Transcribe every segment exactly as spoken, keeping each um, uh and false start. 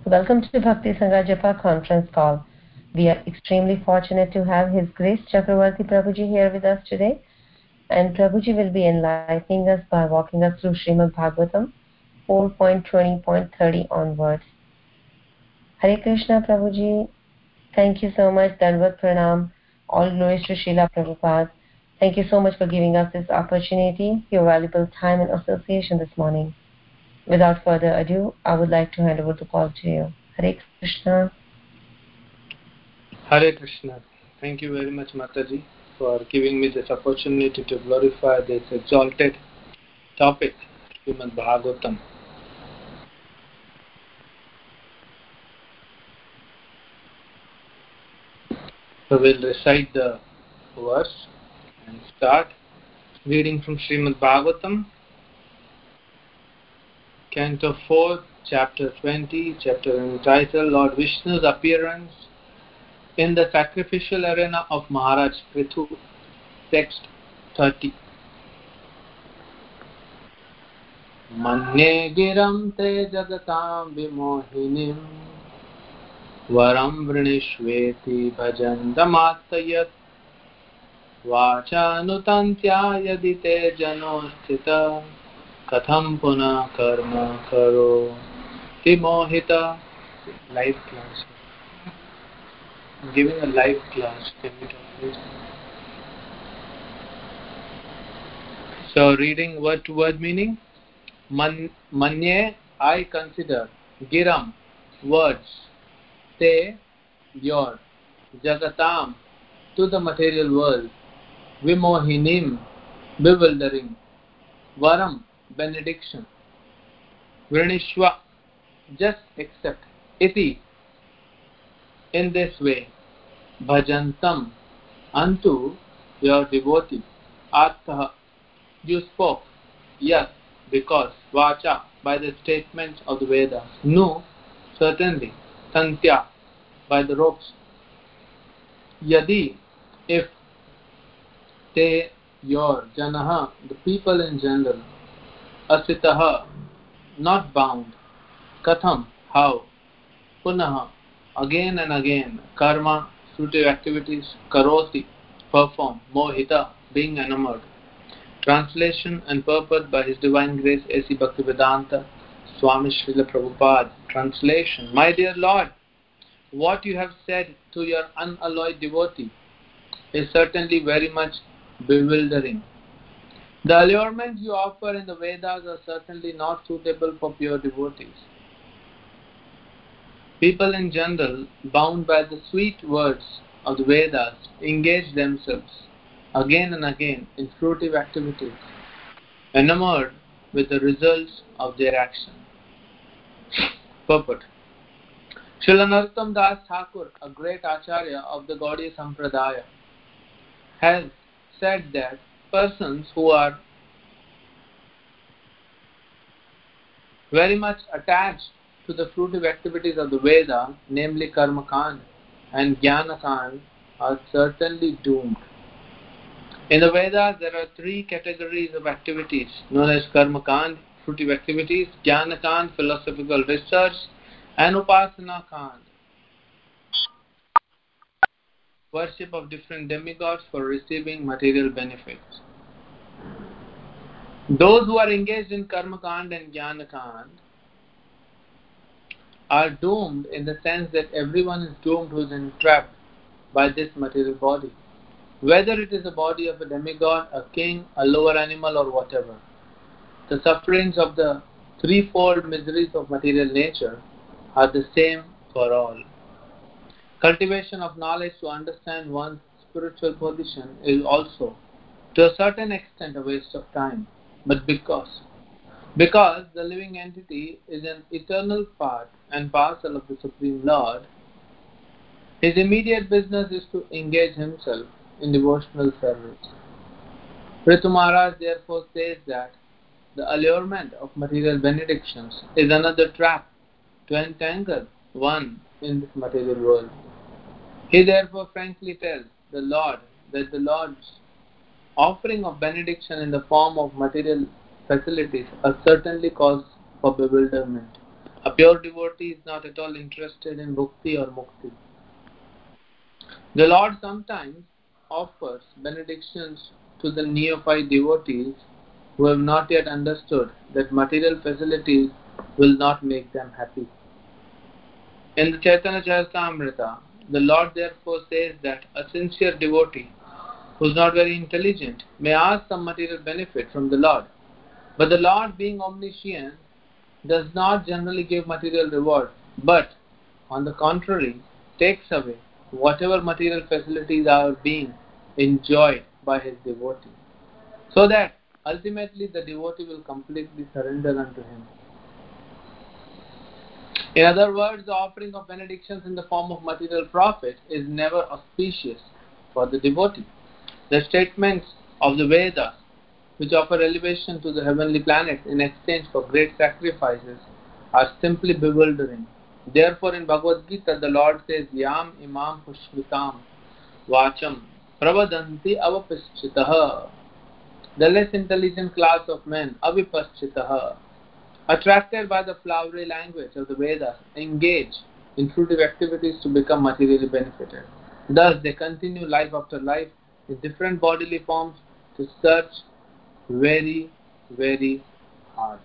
Welcome to Bhakti Sangha Japa conference call. We are extremely fortunate to have His Grace Chakravarti Prabhuji here with us today. And Prabhuji will be enlightening us by walking us through Srimad Bhagavatam four point twenty point thirty onwards. Hare Krishna Prabhuji. Thank you so much. Dandavat Pranam. All glories to Srila Prabhupada. Thank you so much for giving us this opportunity, your valuable time and association this morning. Without further ado, I would like to hand over the call to you. Hare Krishna. Hare Krishna. Thank you very much, Mataji, for giving me this opportunity to glorify this exalted topic, Srimad Bhagavatam. So we'll recite the verse and start reading from Srimad Bhagavatam, Canto four, Chapter twenty, chapter entitled Lord Vishnu's Appearance in the Sacrificial Arena of Maharaj Prithu. Text thirty. Manye giram te jagatam vimohinim varam vrinishveti bhajandamatayat vachanutantya yadi te jano sthita katham puna karma karo timohita. Live class. I'm giving a live class. Can we talk please? So reading word to word meaning. Man, manye, I consider. Giram, words. Te, your. Jagatam, to the material world. Vimohinim, bewildering. Varam, benediction. Vrinishva, just accept. Iti, in this way. Bhajantam, unto your devotee. Artha, you spoke. Yes, because. Vacha, by the statement of the Vedas. Nu, certainly. Tantya, by the ropes. Yadi, if. Te, your. Janaha, the people in general. Asitaha, not bound. Katham, how. Punaha, again and again. Karma, fruitive activities. Karoti, perform. Mohita, being enamored. Translation and purport by His Divine Grace A C Bhaktivedanta Swami Srila Prabhupada. Translation. My dear Lord, what you have said to your unalloyed devotee is certainly very much bewildering. The allurements you offer in the Vedas are certainly not suitable for pure devotees. People in general, bound by the sweet words of the Vedas, engage themselves again and again in fruitive activities, enamored with the results of their action. Purport. Srila Narottam Das Thakur, a great Acharya of the Gaudiya Sampradaya, has said that persons who are very much attached to the fruitive activities of the Veda, namely Karma Kand and Jnana Kand, are certainly doomed. In the Vedas, there are three categories of activities known as Karma Kand, fruitive activities, Jnana Kand, philosophical research, and Upasana Kand, worship of different demigods for receiving material benefits. Those who are engaged in Karma Kand and Jnana Kand are doomed in the sense that everyone is doomed who is entrapped by this material body. Whether it is the body of a demigod, a king, a lower animal, or whatever. The sufferings of the threefold miseries of material nature are the same for all. Cultivation of knowledge to understand one's spiritual position is also, to a certain extent, a waste of time. But because, because the living entity is an eternal part and parcel of the Supreme Lord, his immediate business is to engage himself in devotional service. Prithu Maharaj therefore says that the allurement of material benedictions is another trap to entangle one in this material world. He therefore frankly tells the Lord that the Lord's offering of benediction in the form of material facilities are certainly cause for bewilderment. A pure devotee is not at all interested in bhukti or mukti. The Lord sometimes offers benedictions to the neophyte devotees who have not yet understood that material facilities will not make them happy. In the Chaitanya Charitamrita, the Lord therefore says that a sincere devotee who is not very intelligent may ask some material benefit from the Lord. But the Lord, being omniscient, does not generally give material reward, but on the contrary, takes away whatever material facilities are being enjoyed by his devotee, so that ultimately the devotee will completely surrender unto him. In other words, the offering of benedictions in the form of material profit is never auspicious for the devotee. The statements of the Vedas, which offer elevation to the heavenly planets in exchange for great sacrifices, are simply bewildering. Therefore, in Bhagavad Gita, the Lord says, Yam imam pushvitam vacham pravadanti avapaschitaha. The less intelligent class of men, avipaschitaha, attracted by the flowery language of the Vedas, engage in fruitive activities to become materially benefited. Thus, they continue life after life in different bodily forms to search very, very hard.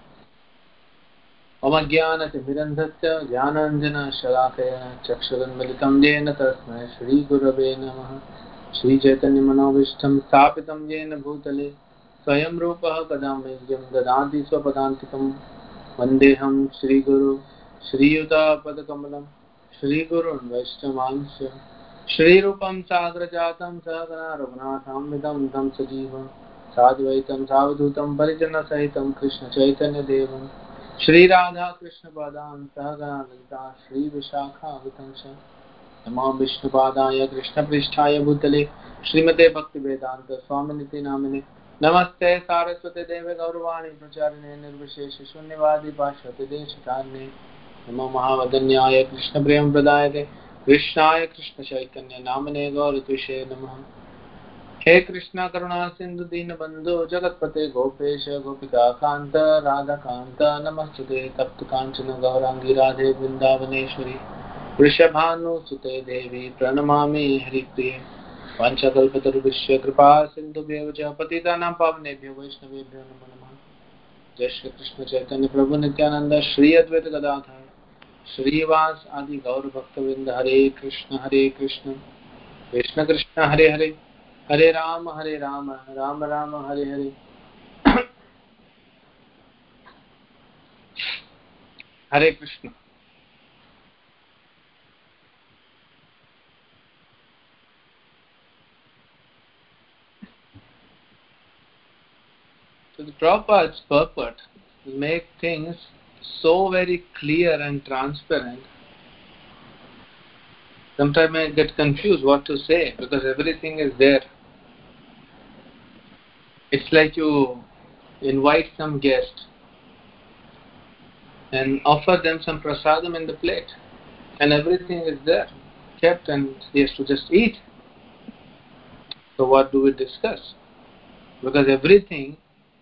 Om Jnanati Mirandhasya Jnananjana Shalakaya Chakshuranmalitam Jena Tasmai Shri Gurave Namaha Shri Chaitanya Manobishtam Sthapitam Jena Bhutale Swayam Rupaha Kadamyam Dadati Swapadantikam Vandeham Shri Guru Shri Yuta Padakamalam Shri Gurun Vaishnavansya Shri Rupam Sagrajatam Sagana Raghunatham Vidam Tam Sajivam Sadvaitam Savadhutam Parijana Sahitam Krishna Chaitanya Devam Shri Radha Krishna Padam Sahagana Lalita Shri Vishakha Vitansha Namo Vishnu Padaya Krishna Pristhaya Bhutale Srimate Bhakti Vedanta Swaminiti Namine Namaste Saraswate Deve Gauravani Pracharine Nirvishesha Shunyavadi Pashvate Deshikarne Namo Mahavadanyaya Krishna Priyam Pradayate Krishnaya Krishna Chaitanya Namane Gauratvishe Namaha He Krishna Karuna Sindhu Dina Bandhu Jagatpate Gopesha Gopika Kanta Radha Kanta Namastute Taptu Kanchana Gaurangi Radhe Vrindavaneshwari Vrishabhanu Sute Devi Pranamami Haripriye Vanchakalpatarubhishya Kripa Sindhu Bhavaja Patitanam Pavnebhyo Vaishnavebhyo Namo Namaha Jai Shri Krishna Chaitanya Prabhu Nityananda Shri Advaita Gadadhar Shri Vas Adi Gaur Bhaktavinda Hare Krishna Hare Krishna Krishna Krishna Hare Hare Hare Rama Hare Rama Rama Rama Hare Hare Hare Krishna. So the Prabhupada's purport is to make things so very clear and transparent. Sometimes I get confused what to say because everything is there. It's like you invite some guest and offer them some prasadam in the plate, and everything is there, kept, and he has to just eat. So what do we discuss? Because everything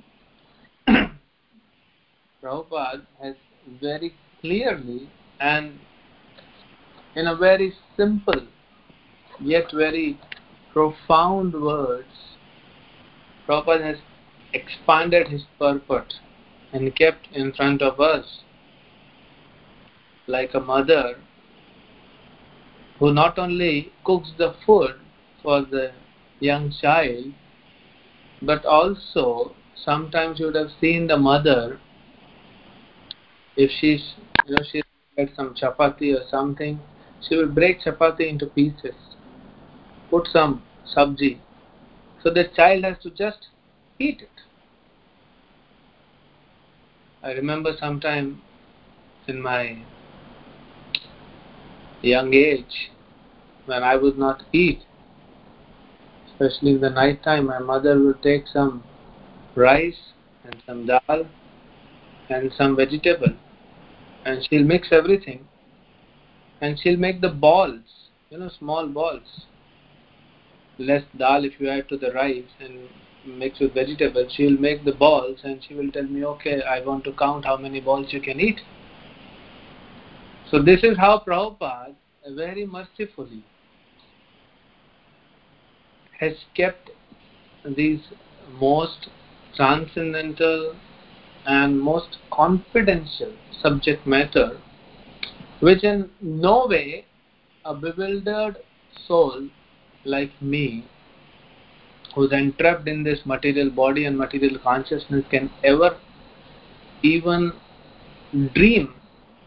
Prabhupada has very clearly and in a very simple yet very profound words, Prabhupada has expanded his purport and kept in front of us like a mother who not only cooks the food for the young child, but also sometimes you would have seen the mother, if she's, you know, she gets some chapati or something, she will break chapati into pieces, put some sabji, so the child has to just eat it. I remember sometime in my young age when I would not eat, especially in the night time, my mother would take some rice and some dal and some vegetable, and she'll mix everything, and she'll make the balls, you know, small balls. Less dal if you add to the rice and mix with vegetables, she will make the balls and she will tell me, okay, I want to count how many balls you can eat. So this is how Prabhupada very mercifully has kept these most transcendental and most confidential subject matter, which in no way a bewildered soul like me, who's entrapped in this material body and material consciousness, can ever even dream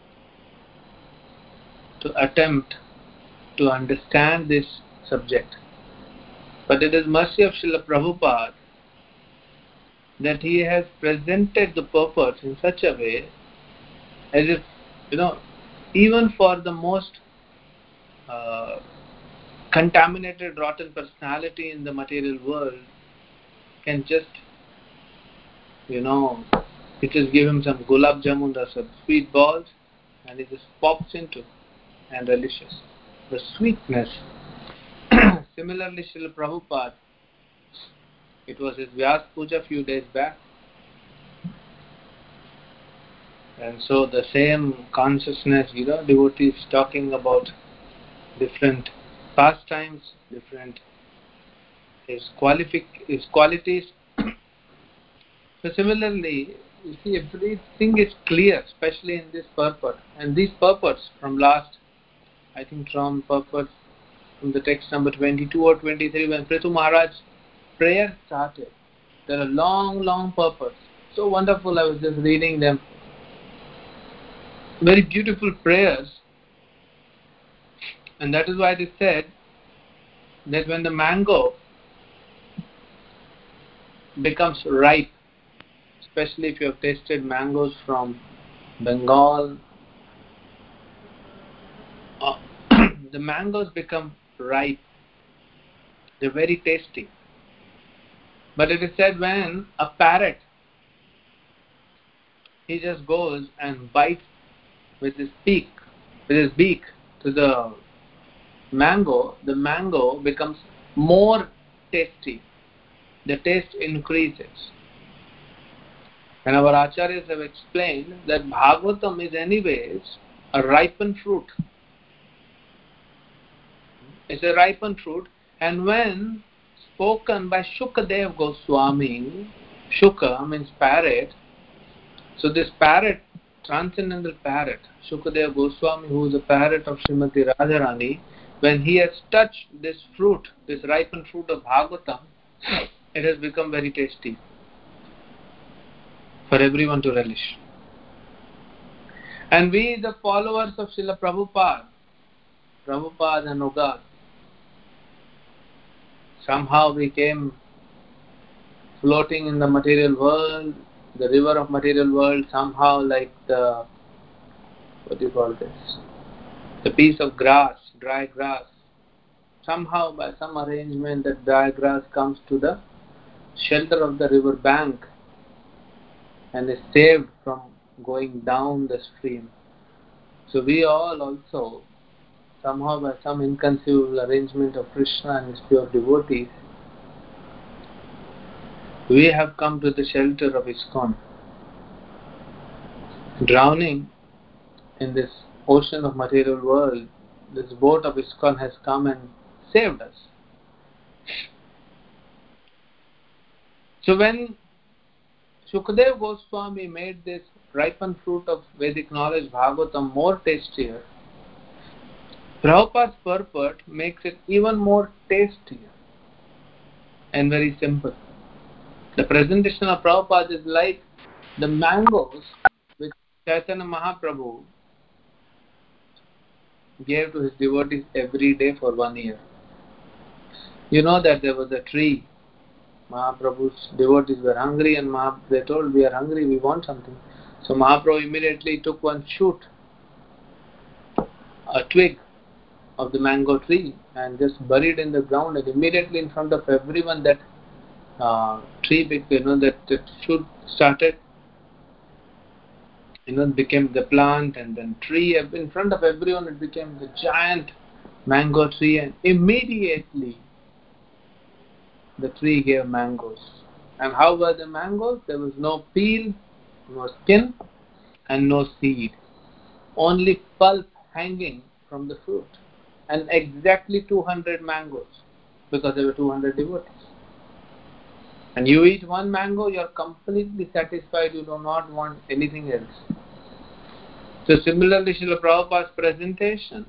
to attempt to understand this subject. But it is mercy of Srila Prabhupada that he has presented the purpose in such a way as if, you know, even for the most uh, contaminated, rotten personality in the material world can just, you know, you just give him some gulab jamun or some sweet balls and he just pops into and relishes the sweetness. Similarly, Srila Prabhupada, it was his Vyas Puja a few days back, and so the same consciousness, you know, devotees talking about different pastimes, different his qualific his qualities. So similarly, you see, everything is clear, especially in this purport. And these purports from last, I think from purport from the text number twenty-two or twenty-three, when Prithu Maharaj prayer started, there are long, long purports. So wonderful, I was just reading them. Very beautiful prayers. And that is why they said that when the mango becomes ripe, especially if you have tasted mangoes from Bengal, uh, the mangoes become ripe. They're very tasty. But it is said when a parrot, he just goes and bites with his beak, with his beak to the mango, the mango becomes more tasty. The taste increases. And our acharyas have explained that Bhagavatam is anyways a ripened fruit. It's a ripened fruit, and when spoken by Shukadev Goswami, Shuka means parrot, so this parrot, transcendental parrot, Shukadev Goswami, who is a parrot of Srimati Radharani, when he has touched this fruit, this ripened fruit of Bhagavatam, it has become very tasty for everyone to relish. And we, the followers of Srila Prabhupada, Prabhupada and Ugad, somehow we came floating in the material world, the river of material world, somehow like the, what do you call this, the piece of grass, dry grass. Somehow by some arrangement that dry grass comes to the shelter of the river bank and is saved from going down the stream. So we all also, somehow by some inconceivable arrangement of Krishna and his pure devotees, we have come to the shelter of ISKCON. Drowning in this ocean of material world, this boat of ISKCON has come and saved us. So when Shukadev Goswami made this ripened fruit of Vedic knowledge, Bhagavatam, more tastier, Prabhupada's purport makes it even more tastier and very simple. The presentation of Prabhupada is like the mangoes which Chaitanya Mahaprabhu gave to his devotees every day for one year. You know that there was a tree. Mahaprabhu's devotees were hungry and Mahap- they told, we are hungry, we want something. So Mahaprabhu immediately took one shoot, a twig of the mango tree, and just buried in the ground, and immediately in front of everyone that uh, tree, you know, that, that shoot started, you know, became the plant and then tree. In front of everyone it became the giant mango tree, and immediately the tree gave mangoes. And how were the mangoes? There was no peel, no skin, and no seed. Only pulp hanging from the fruit. And exactly two hundred mangoes, because there were two hundred devotees. And you eat one mango, you are completely satisfied, you do not want anything else. So similarly, Srila Prabhupada's presentation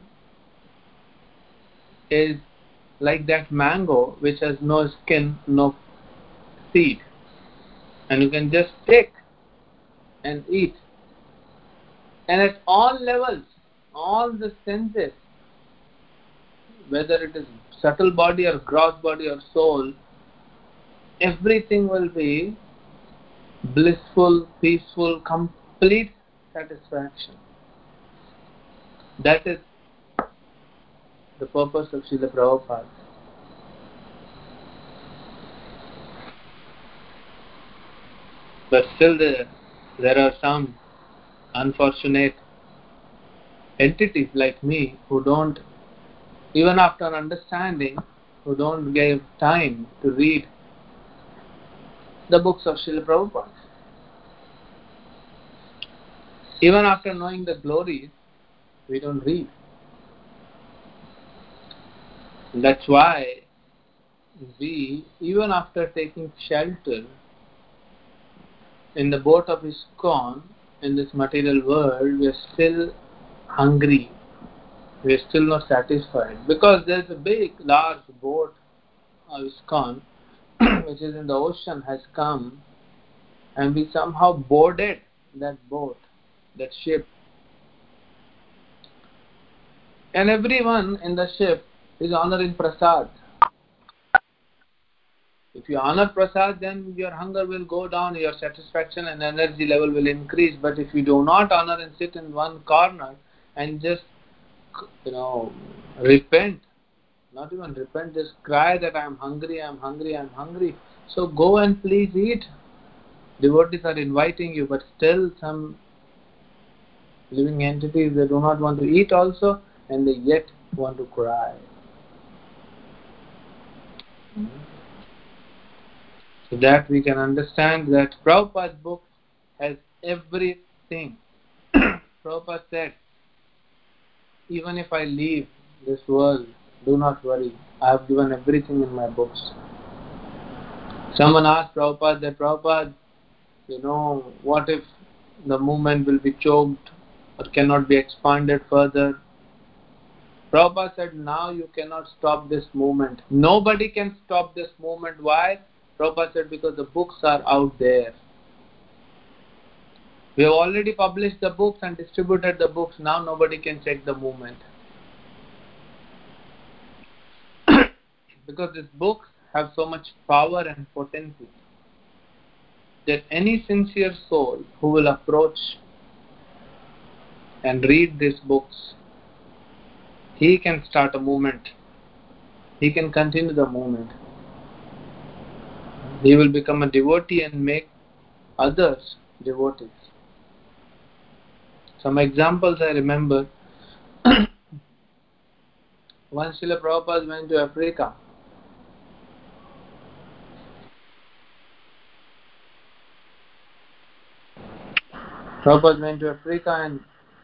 is like that mango which has no skin, no seed. And you can just take and eat. And at all levels, all the senses, whether it is subtle body or gross body or soul, everything will be blissful, peaceful, complete satisfaction. That is the purpose of Srila Prabhupada. But still there, there are some unfortunate entities like me who don't, even after understanding, who don't give time to read the books of Srila Prabhupada. Even after knowing the glories, we don't read. That's why we, even after taking shelter in the boat of ISKCON, in this material world, we are still hungry. We are still not satisfied. Because there is a big, large boat of ISKCON, which is in the ocean, has come, and we somehow boarded that boat, that ship. And everyone in the ship is honoring prasad. If you honor prasad, then your hunger will go down, your satisfaction and energy level will increase. But if you do not honor and sit in one corner and just, you know, repent, not even repent, just cry that I am hungry, I am hungry, I am hungry. So go and please eat. Devotees are inviting you, but still some living entities, they do not want to eat also, and they yet want to cry. So that we can understand that Prabhupada's book has everything. Prabhupada said, even if I leave this world, do not worry, I have given everything in my books. Someone asked Prabhupada that, Prabhupada, you know, what if the movement will be choked or cannot be expanded further? Prabhupada said, now you cannot stop this movement. Nobody can stop this movement. Why? Prabhupada said, because the books are out there. We have already published the books and distributed the books. Now nobody can check the movement. Because these books have so much power and potency that any sincere soul who will approach and read these books, he can start a movement. He can continue the movement. He will become a devotee and make others devotees. Some examples I remember. Once Srila Prabhupada went to Africa. Prabhupada went to Africa and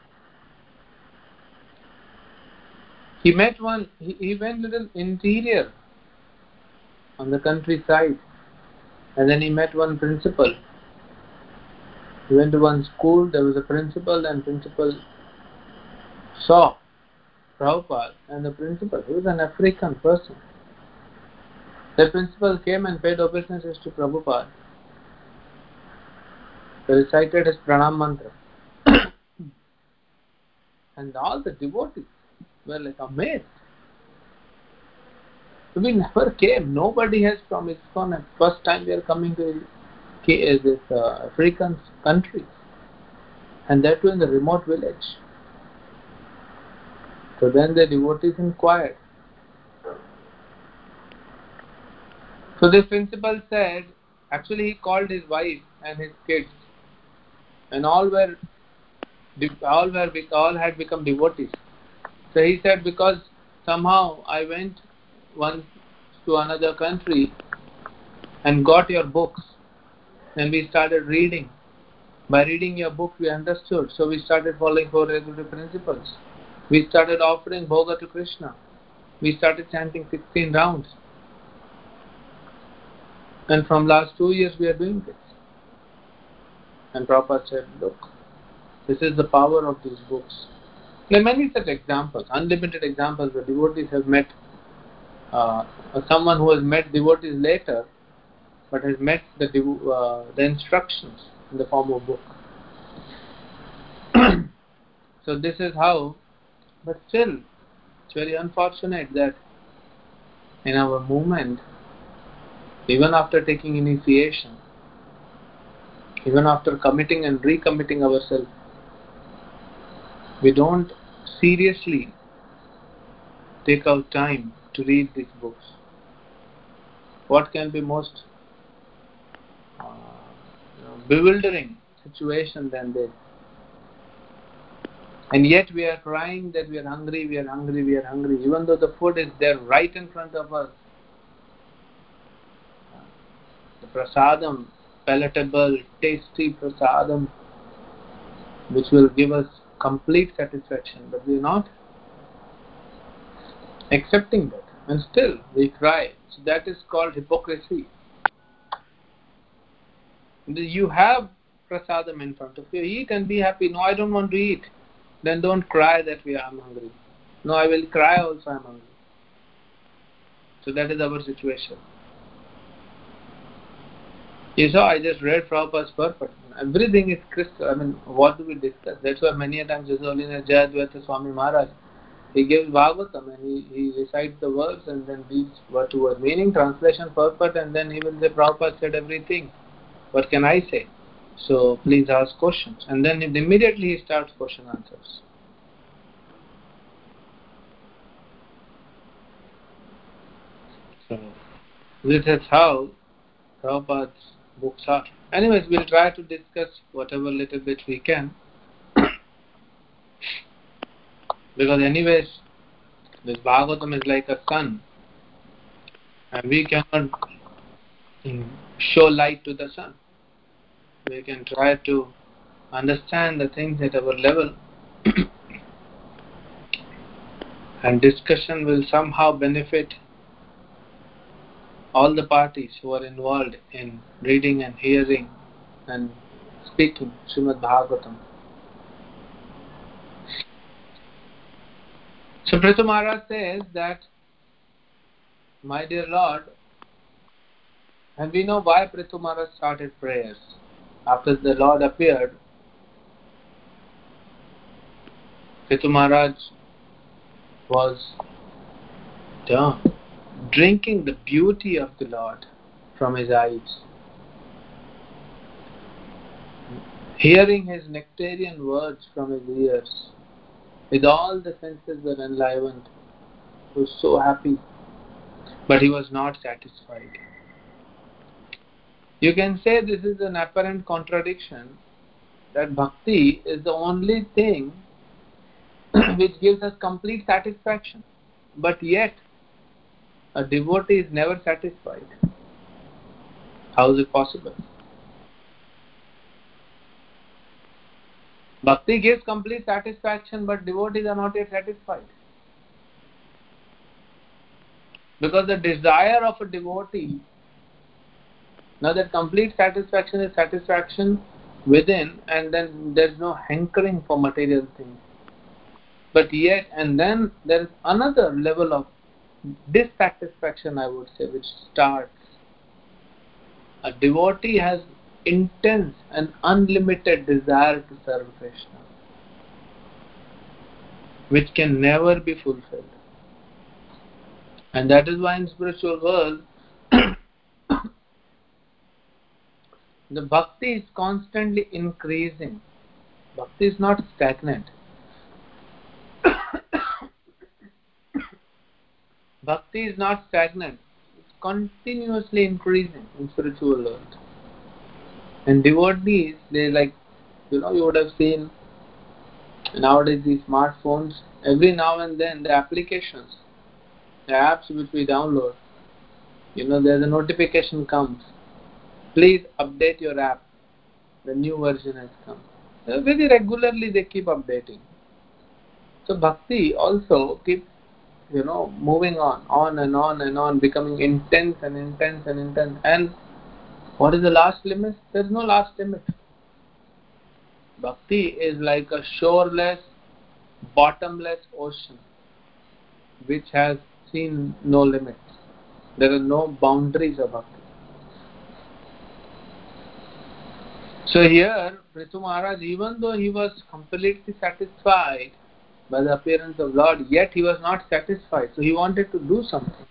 he met one, he, he went little interior on the countryside, and then he met one principal. He went to one school, there was a principal, and principal saw Prabhupada, and the principal, he was an African person. The principal came and paid obeisances to Prabhupada. He recited his pranam mantra. And all the devotees were like amazed. We never came. Nobody has from ISKCON. And first time we are coming to this uh, African country. And that too in the remote village. So then the devotees inquired. So this principal said, actually he called his wife and his kids. And all were, all were, all had become devotees. So he said, because somehow I went once to another country and got your books, and we started reading. By reading your book we understood, so we started following four regular principles. We started offering bhoga to Krishna. We started chanting sixteen rounds. And from last two years we are doing this. And Prabhupada said, look, this is the power of these books. There are many such examples, unlimited examples where devotees have met, uh, someone who has met devotees later, but has met the, uh, the instructions in the form of book. So this is how, but still, it's very unfortunate that in our movement, even after taking initiation, even after committing and recommitting ourselves, we don't seriously take out time to read these books. What can be most uh, you know, bewildering situation than this? And yet we are crying that we are hungry, we are hungry, we are hungry, even though the food is there right in front of us. The prasadam, palatable, tasty prasadam, which will give us complete satisfaction, but we are not accepting that, and still we cry. So that is called hypocrisy. You have prasadam in front of you, eat and be happy. No, I don't want to eat. Then don't cry that we are hungry. No, I will cry also, I am hungry. So that is our situation. You saw, I just read Prabhupada's purport. Everything is crystal. I mean, what do we discuss? That's why many a times His Holiness Jayadvaita Swami Maharaj, he gives Bhagavatam and he, he recites the words and then reads word to word meaning, translation, purport, and then he will say, Prabhupada said everything. What can I say? So please ask questions. And then immediately he starts question answers. So this is how Prabhupada's books are. Anyways, we'll try to discuss whatever little bit we can. Because anyways, this Bhagavatam is like a sun. And we cannot show light to the sun. We can try to understand the things at our level. And discussion will somehow benefit all the parties who are involved in reading and hearing and speaking Srimad Bhagavatam. So Prithu Maharaj says that, my dear Lord, and we know why Prithu Maharaj started prayers. After the Lord appeared, Prithu Maharaj was done, drinking the beauty of the Lord from his eyes, hearing his nectarian words from his ears, with all the senses were enlivened. He was so happy, but he was not satisfied. You can say this is an apparent contradiction, that bhakti is the only thing which gives us complete satisfaction, but yet a devotee is never satisfied. How is it possible? Bhakti gives complete satisfaction, but devotees are not yet satisfied. Because the desire of a devotee, now that complete satisfaction is satisfaction within, and then there is no hankering for material things. But yet, and then there is another level of dissatisfaction, I would say, which starts. A devotee has intense and unlimited desire to serve Krishna, which can never be fulfilled. And that is why in spiritual world, the bhakti is constantly increasing. Bhakti is not stagnant. Bhakti is not stagnant. It's continuously increasing in spiritual world. And devotees, they like, you know, you would have seen nowadays these smartphones, every now and then the applications, the apps which we download, you know, there's a notification comes. Please update your app. The new version has come. Very regularly they keep updating. So bhakti also keeps, you know, moving on, on and on and on, becoming intense and intense and intense. And what is the last limit? There is no last limit. Bhakti is like a shoreless, bottomless ocean which has seen no limits. There are no boundaries of bhakti. So here, Prithu Maharaj, even though he was completely satisfied by the appearance of Lord, yet he was not satisfied. So he wanted to do something.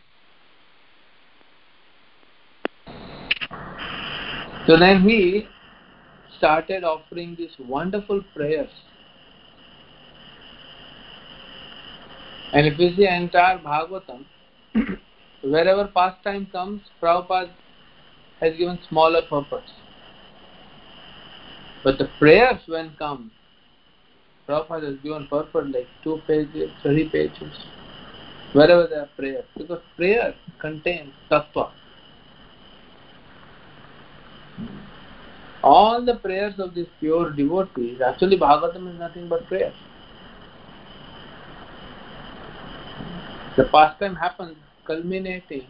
So then he started offering these wonderful prayers. And if you see entire Bhagavatam, wherever pastime comes, Prabhupada has given smaller purpose. But the prayers when come, Prabhupada has given purpose like two pages, three pages, wherever there are prayers. Because prayer contains tattva. All the prayers of these pure devotees, actually Bhagavatam is nothing but prayers. The pastime happens culminating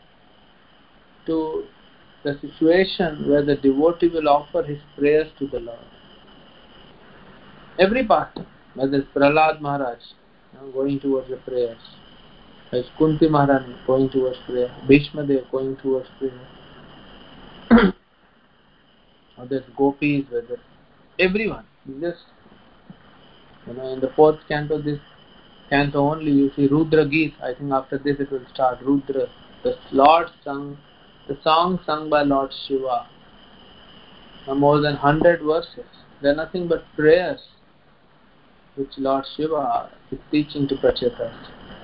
to the situation where the devotee will offer his prayers to the Lord. Every pastime, whether it's Prahlad Maharaj, you know, going towards the prayers, there's Kunti Maharani going towards prayer, Bhishma Dev going towards prayer, or there's Gopis, whether everyone, just, you know, in the fourth canto, this canto only, you see Rudra Geet. I think after this it will start Rudra, the Lord sung, the song sung by Lord Shiva. Now more than hundred verses. They are nothing but prayers which Lord Shiva is teaching to Prachetas.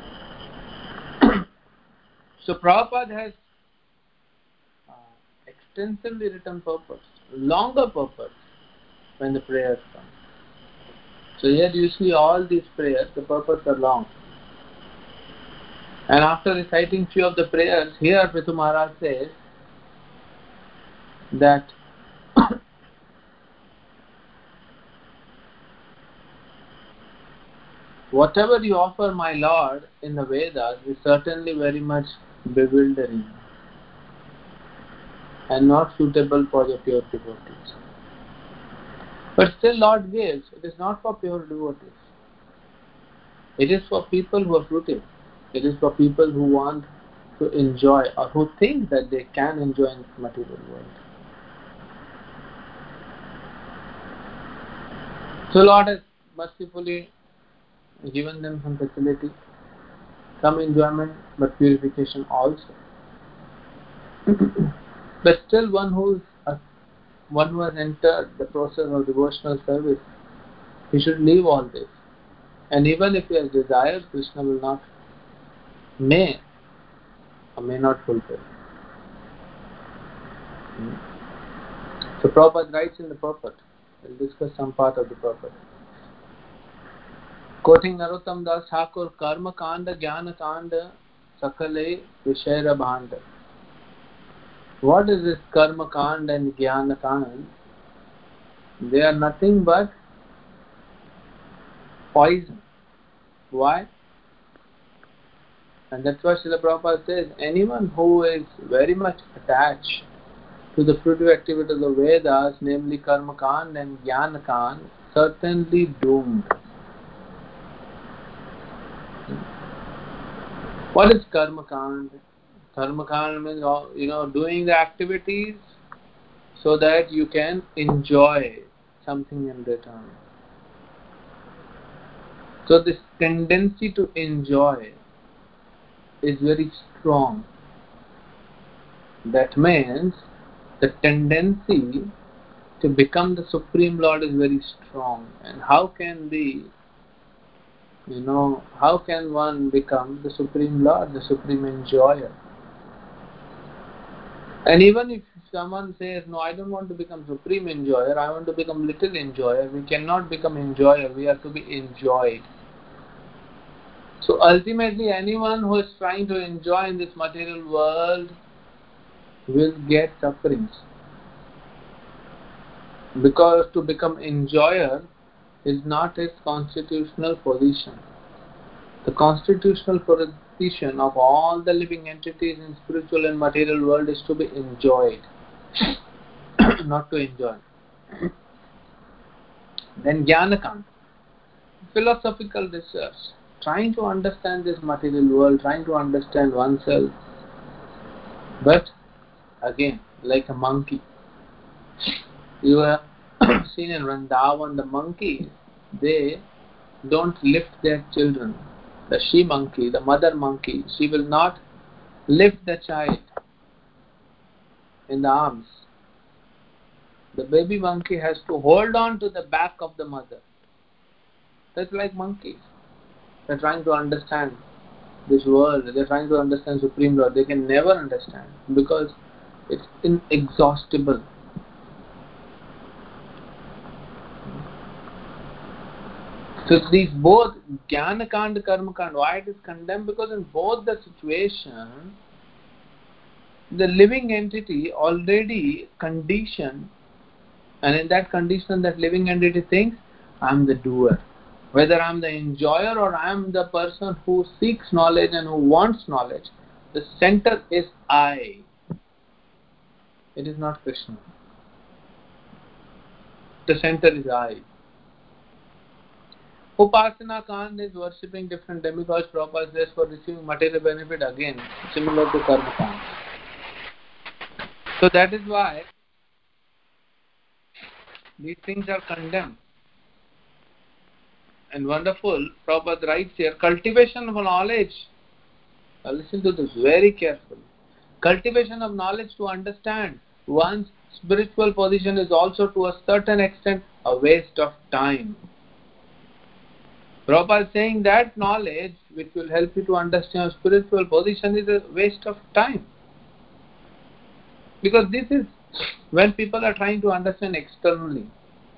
So Prabhupada has uh, extensively written purpose, longer purpose when the prayers come. So here you see all these prayers, the purpose are long. And after reciting few of the prayers, here Prithu Maharaj says that whatever you offer my Lord in the Vedas is certainly very much bewildering and not suitable for the pure devotees. But still Lord gives. It is not for pure devotees. It is for people who are fruitive. It is for people who want to enjoy or who think that they can enjoy in this material world. So Lord has mercifully given them some facility, some enjoyment, but purification also. But still one who is a, one who has entered the process of devotional service, he should leave all this. And even if he has desires, Krishna will not, may or may not fulfill. So Prabhupada writes in the purport. We'll discuss some part of the purport. Quoting Narottam Das Thakur, Karma Kanda Jnana Kanda Sakale Vishayra Bhanda. What is this Karma Kanda and Jnana Kanda? They are nothing but poison. Why? And that's why Srila Prabhupada says, anyone who is very much attached to the fruitive activity of the Vedas, namely Karma Kanda and Jnana Kanda, certainly doomed. What is Karma Kanda? Karma Kanda means, you know, doing the activities so that you can enjoy something in return. So this tendency to enjoy is very strong. That means the tendency to become the Supreme Lord is very strong. And how can the, you know, how can one become the Supreme Lord, the Supreme Enjoyer? And even if someone says, no, I don't want to become Supreme Enjoyer, I want to become Little Enjoyer, we cannot become Enjoyer, we have to be enjoyed. So ultimately anyone who is trying to enjoy in this material world will get sufferings. Because to become enjoyer is not its constitutional position. The constitutional position of all the living entities in spiritual and material world is to be enjoyed, not to enjoy. Then Jnanakant, philosophical research, trying to understand this material world, trying to understand oneself, but again, like a monkey. You have seen in Vrindavan, the monkeys, they don't lift their children. The she monkey, the mother monkey, she will not lift the child in the arms. The baby monkey has to hold on to the back of the mother. That's like monkeys. They're trying to understand this world, they're trying to understand Supreme Lord. They can never understand because it's inexhaustible. So these both Jnanakand, Karmakand, why it is condemned? Because in both the situation, the living entity already conditioned, and in that condition that living entity thinks, I am the doer. Whether I am the enjoyer or I am the person who seeks knowledge and who wants knowledge, the center is I. It is not Krishna. The center is I. Upasana Kand is worshipping different demigods, Prabhupada says, for receiving material benefit, again, similar to Karma Kand. So that is why these things are condemned. And wonderful, Prabhupada writes here, cultivation of knowledge. Now listen to this very carefully. Cultivation of knowledge to understand one's spiritual position is also to a certain extent a waste of time. Prabhupada is saying that knowledge which will help you to understand your spiritual position is a waste of time. Because this is when people are trying to understand externally.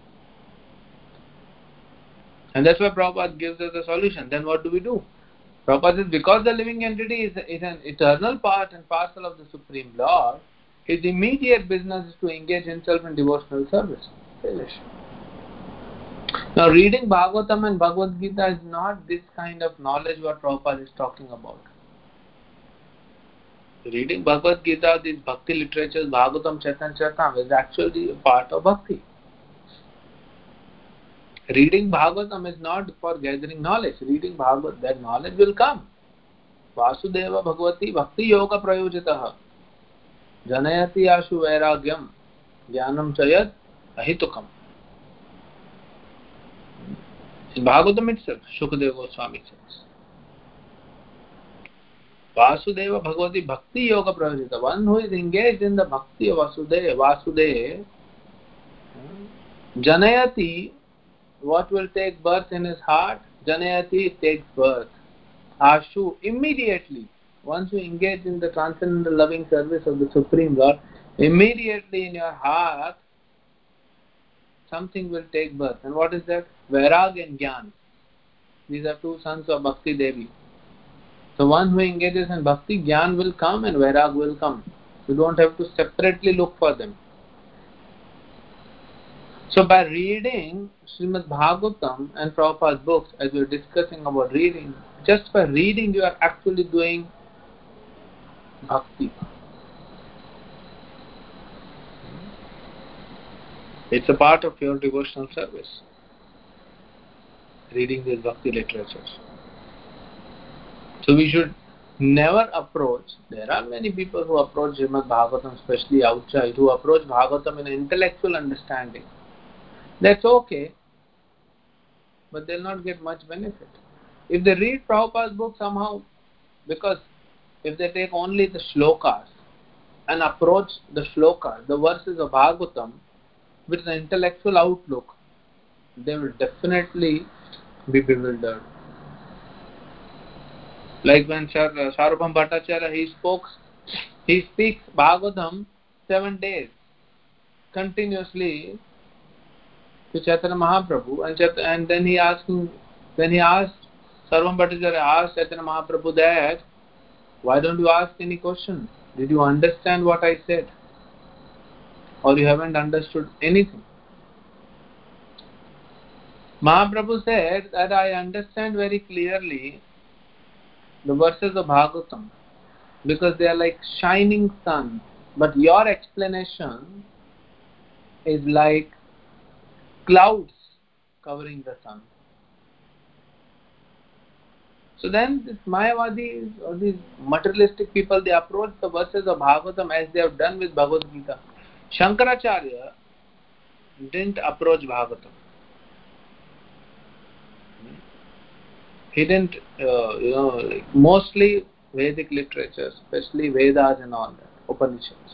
And that's why Prabhupada gives us a solution. Then what do we do? Prabhupada says, because the living entity is, is an eternal part and parcel of the Supreme Lord, his immediate business is to engage himself in devotional service. Finish. Now, reading Bhagavatam and Bhagavad Gita is not this kind of knowledge what Prabhupada is talking about. Reading Bhagavad Gita, these bhakti literatures, Bhagavatam, Chaitanya Charitamrita, is actually a part of bhakti. Reading Bhagavatam is not for gathering knowledge. Reading Bhagavatam, that knowledge will come. Vasudeva Bhagavati Bhakti Yoga Prayojitaha Janayati Ashu Vairagyam Jnanam Chayat Ahitukam. In Bhagavatam itself, Shukadeva Goswami says, Vasudeva Bhagavati Bhakti Yoga Prayojita. One who is engaged in the bhakti of Vasudeva, Vasudeva, Janayati, what will take birth in his heart? Janayati takes birth. Ashu, immediately, once you engage in the transcendental loving service of the Supreme Lord, immediately in your heart, something will take birth. And what is that? Vairag and Gyan. These are two sons of Bhakti Devi. So one who engages in Bhakti, Gyan will come and Vairag will come. You don't have to separately look for them. So by reading Srimad Bhagavatam and Prabhupada's books, as we are discussing about reading, just by reading you are actually doing bhakti. It's a part of your devotional service. Reading these bhakti literatures. So we should never approach, there are many people who approach Srimad Bhagavatam, especially outside, who approach Bhagavatam in intellectual understanding. That's okay, but they'll not get much benefit. If they read Prabhupada's book somehow, because if they take only the shlokas and approach the shlokas, the verses of Bhagavatam, with an intellectual outlook, they will definitely be bewildered. Like when Sar, uh, Sarvabhauma Bhattacharya, he spoke, he speaks Bhagavatam seven days continuously to Chaitanya Mahaprabhu, and, Chait- and then he asked him, then he asked, Sarvabhauma Bhattacharya asked Chaitanya Mahaprabhu that, why don't you ask any question? Did you understand what I said? Or you haven't understood anything? Mahaprabhu said that I understand very clearly the verses of Bhagavatam because they are like shining sun, but your explanation is like clouds covering the sun. So then this Mayavadis or these materialistic people, they approach the verses of Bhagavatam as they have done with Bhagavad Gita. Shankaracharya didn't approach Bhagavatam. He didn't, uh, you know, like mostly Vedic literature, especially Vedas and all that, Upanishads.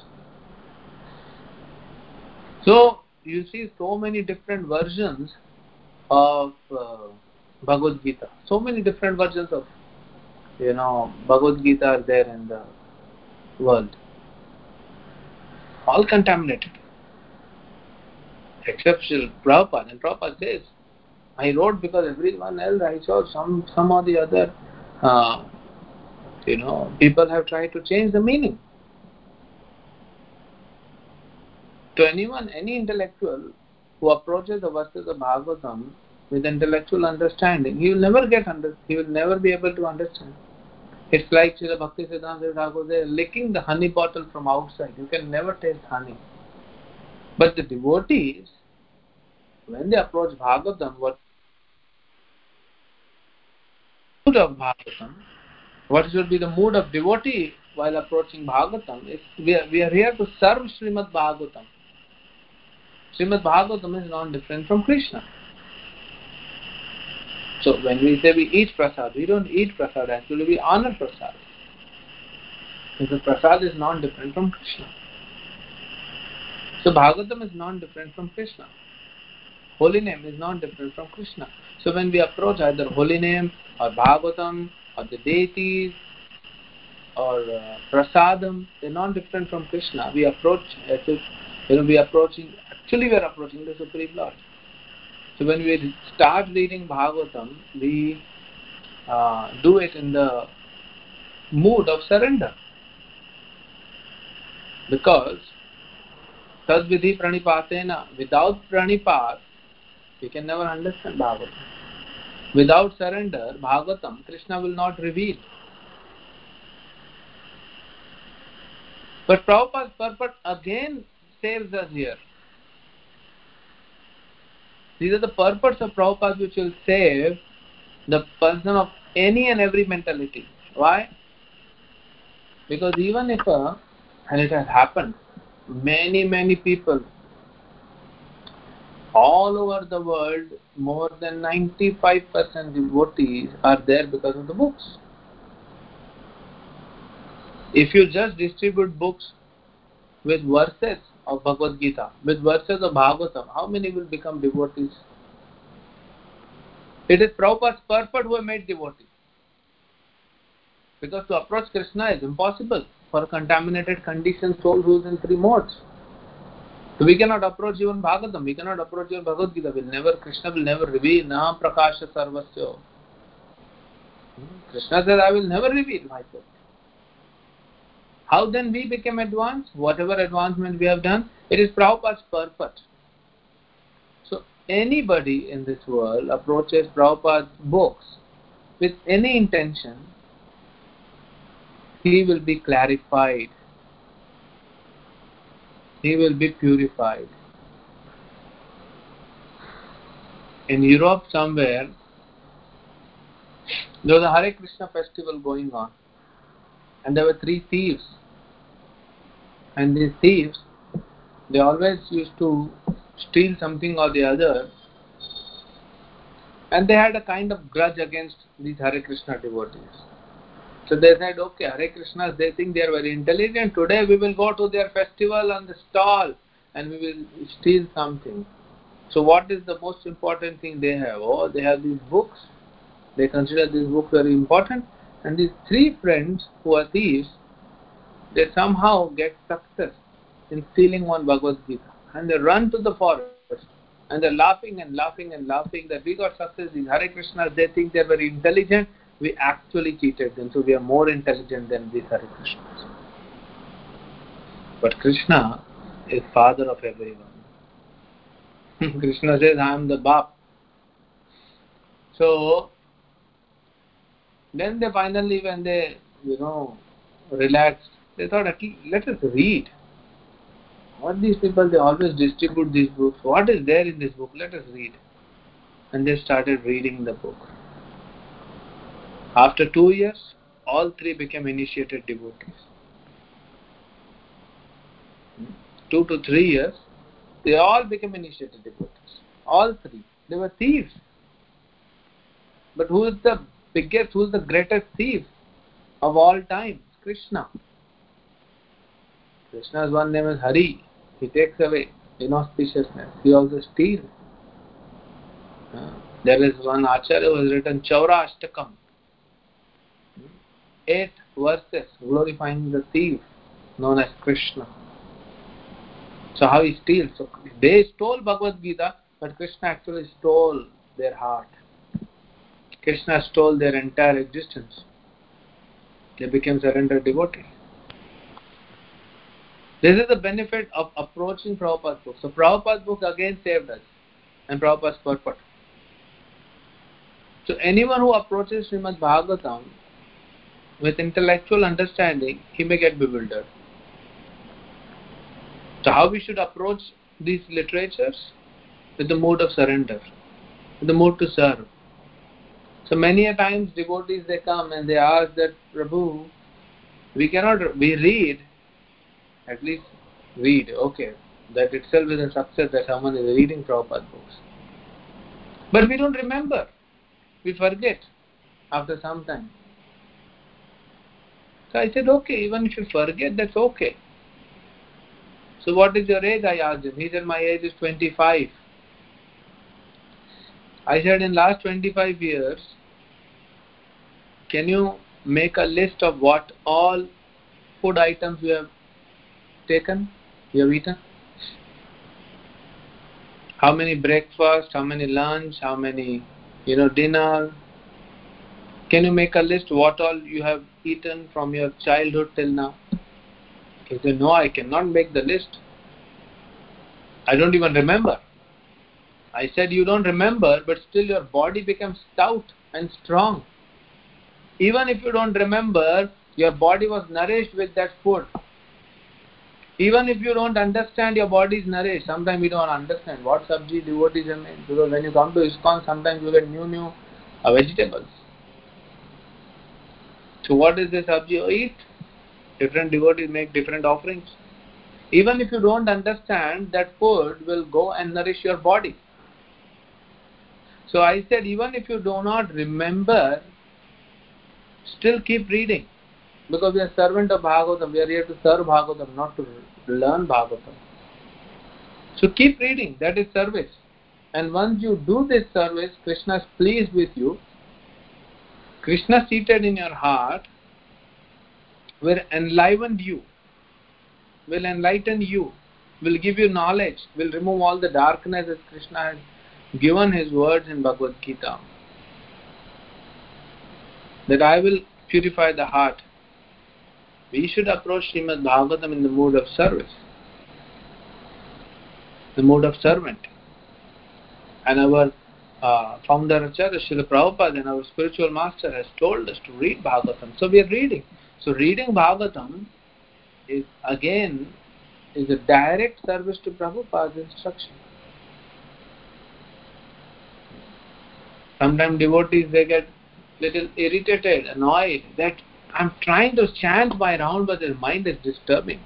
So you see so many different versions of uh, Bhagavad Gita. So many different versions of, you know, Bhagavad Gita are there in the world. All contaminated. Except Srila Prabhupada. And Prabhupada says, I wrote because everyone else I saw some, some or the other, uh, you know, people have tried to change the meaning. To anyone, any intellectual who approaches the verses of Bhagavatam with intellectual understanding, he will never get under, he will never be able to understand. It's like Srila Bhakti Siddhanta Thakur, they are licking the honey bottle from outside. You can never taste honey. But the devotees, when they approach Bhagavatam, what mood of Bhagavatam, what should be the mood of devotee while approaching Bhagavatam? Is we are, we are here to serve Srimad Bhagavatam. Srimad Bhagavatam is not different from Krishna. So when we say we eat prasad, we don't eat prasad, actually we honor prasad. Because prasad is not different from Krishna. So Bhagavatam is not different from Krishna. Holy name is not different from Krishna. So when we approach either holy name or Bhagavatam or the deities or uh, prasadam, they're not different from Krishna. We approach as if, you know, we are approaching, actually we are approaching the Supreme Lord. So when we start reading Bhagavatam, we uh, do it in the mood of surrender. Because Tadvidhi Pranipatena, without Pranipat, we can never understand Bhagavatam. Without surrender, Bhagavatam, Krishna will not reveal. But Prabhupada's purpose again saves us here. These are the purpose of Prabhupada which will save the person of any and every mentality. Why? Because even if, a, and it has happened, many, many people all over the world, more than ninety-five percent devotees are there because of the books. If you just distribute books with verses of Bhagavad Gita, with verses of Bhagavatam, how many will become devotees? It is Prabhupada's purport who have made devotees. Because to approach Krishna is impossible for a contaminated conditioned soul who is in three modes. So we cannot approach even Bhagavatam, we cannot approach even Bhagavad Gita. Will never, Krishna will never reveal Naham Prakasha Sarvasya. Krishna said, I will never reveal myself. How then we become advanced? Whatever advancement we have done, it is Prabhupada's purpose. So anybody in this world approaches Prabhupada's books with any intention, he will be clarified. He will be purified. In Europe somewhere, there was a Hare Krishna festival going on. And there were three thieves. And these thieves, they always used to steal something or the other. And they had a kind of grudge against these Hare Krishna devotees. So they said, okay, Hare Krishnas, they think they are very intelligent. Today we will go to their festival on the stall and we will steal something. So what is the most important thing they have? Oh, they have these books. They consider these books very important. And these three friends who are thieves, they somehow get success in stealing one Bhagavad Gita. And they run to the forest. And they're laughing and laughing and laughing that we got success. These Hare Krishnas, they think they're very intelligent. We actually cheated them. So we are more intelligent than these Hare Krishnas. But Krishna is father of everyone. Krishna says, I am the Bap. So then they finally, when they, you know, relaxed, they thought, at least let us read. What these people, they always distribute these books. What is there in this book? Let us read. And they started reading the book. After two years, all three became initiated devotees. Two to three years, they all became initiated devotees. All three. They were thieves. But who is the biggest, who is the greatest thief of all time? Krishna. Krishna's one name is Hari. He takes away inauspiciousness. He also steals. Uh, there is one Acharya who has written Chaura Ashtakam. Eight verses glorifying the thief known as Krishna. So how he steals? So they stole Bhagavad Gita, but Krishna actually stole their heart. Krishna stole their entire existence. They became surrendered devotees. This is the benefit of approaching Prabhupada's book. So Prabhupada's book again saved us and Prabhupada's purport. So anyone who approaches Srimad Bhagavatam with intellectual understanding, he may get bewildered. So how we should approach these literatures? With the mood of surrender, with the mood to serve. So many a times devotees, they come and they ask that, Prabhu, we cannot, we read, at least read, okay, that itself is a success that someone is reading Prabhupada books. But we don't remember, we forget after some time. So I said, okay, even if you forget, that's okay. So what is your age? I asked him. He said, my age is twenty-five. I said, in last twenty-five years, can you make a list of what all food items you have taken, you have eaten? How many breakfast, how many lunch, how many, you know, dinner? Can you make a list what all you have eaten from your childhood till now? He said, no, I cannot make the list. I don't even remember. I said, you don't remember, but still your body becomes stout and strong. Even if you don't remember, your body was nourished with that food. Even if you don't understand, your body is nourished. Sometimes we don't understand what sabji devotees have made. Because when you come to ISKCON, sometimes you get new, new uh, vegetables. So what is the sabji you eat? Different devotees make different offerings. Even if you don't understand, that food will go and nourish your body. So I said, even if you do not remember, still keep reading. Because we are servant of Bhagavatam, we are here to serve Bhagavatam, not to learn Bhagavatam. So keep reading, that is service. And once you do this service, Krishna is pleased with you. Krishna seated in your heart will enliven you, will enlighten you, will give you knowledge, will remove all the darkness as Krishna has given his words in Bhagavad Gita. That I will purify the heart. We should approach Srimad Bhagavatam in the mood of service, the mood of servant. And our uh, founder Acharya Srila Prabhupada and our spiritual master has told us to read Bhagavatam. So we are reading. So reading Bhagavatam is again is a direct service to Prabhupada's instruction. Sometimes devotees, they get little irritated, annoyed that I'm trying to chant my round but their mind is disturbing.